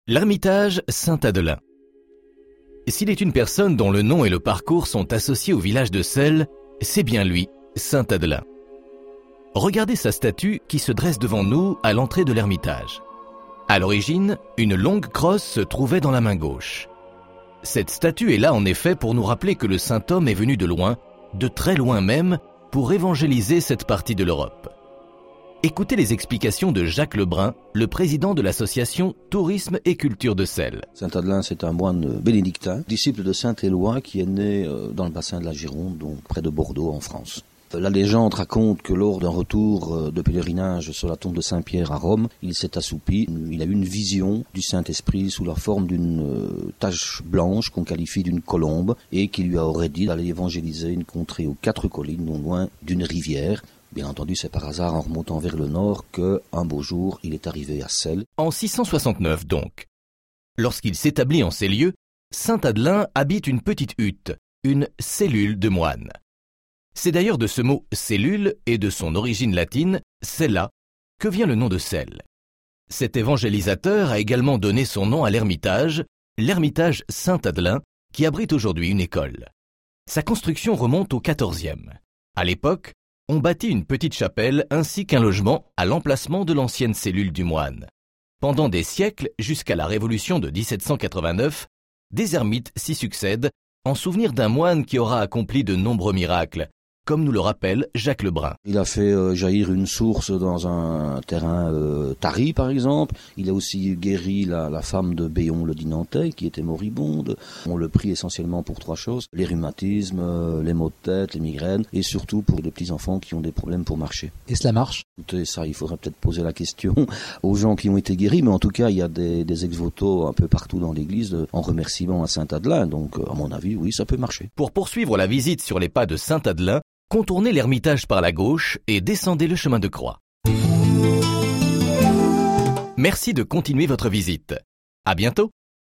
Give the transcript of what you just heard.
L'ermitage Saint-Adelin. S'il est une personne dont le nom et le parcours sont associés au village de Selles, c'est bien lui, Saint-Adelin. Regardez sa statue qui se dresse devant nous à l'entrée de l'ermitage. À l'origine, une longue crosse se trouvait dans la main gauche. Cette statue est là en effet pour nous rappeler que le saint homme est venu de loin, de très loin même, pour évangéliser cette partie de l'Europe. Écoutez les explications de Jacques Lebrun, le président de l'association Tourisme et Culture de Selles. Saint-Adelin, c'est un moine bénédictin, disciple de saint Éloi qui est né dans le bassin de la Gironde, donc près de Bordeaux en France. La légende raconte que lors d'un retour de pèlerinage sur la tombe de Saint-Pierre à Rome, il s'est assoupi, il a eu une vision du Saint-Esprit sous la forme d'une tache blanche qu'on qualifie d'une colombe et qui lui aurait dit d'aller évangéliser une contrée aux 4 collines, non loin d'une rivière. Bien entendu, c'est par hasard en remontant vers le nord que, un beau jour, il est arrivé à Selles. En 669 donc. Lorsqu'il s'établit en ces lieux, Saint-Adelin habite une petite hutte, une cellule de moine. C'est d'ailleurs de ce mot « cellule » et de son origine latine « cella » que vient le nom de Selles. Cet évangélisateur a également donné son nom à l'ermitage Saint-Adelin, qui abrite aujourd'hui une école. Sa construction remonte au XIVe. À l'époque, on bâtit une petite chapelle ainsi qu'un logement à l'emplacement de l'ancienne cellule du moine. Pendant des siècles, jusqu'à la Révolution de 1789, des ermites s'y succèdent en souvenir d'un moine qui aura accompli de nombreux miracles, comme nous le rappelle Jacques Lebrun. Il a fait jaillir une source dans un terrain tari, par exemple. Il a aussi guéri la femme de Béon le Dinantais, qui était moribonde. On le prie essentiellement pour 3 choses. Les rhumatismes, les maux de tête, les migraines, et surtout pour les petits-enfants qui ont des problèmes pour marcher. Et cela marche? Écoutez, ça, il faudrait peut-être poser la question aux gens qui ont été guéris, mais en tout cas, il y a des ex-voto un peu partout dans l'église en remerciement à Saint-Adelin. Donc, à mon avis, oui, ça peut marcher. Pour poursuivre la visite sur les pas de Saint-Adelin, contournez l'ermitage par la gauche et descendez le chemin de croix. Merci de continuer votre visite. À bientôt.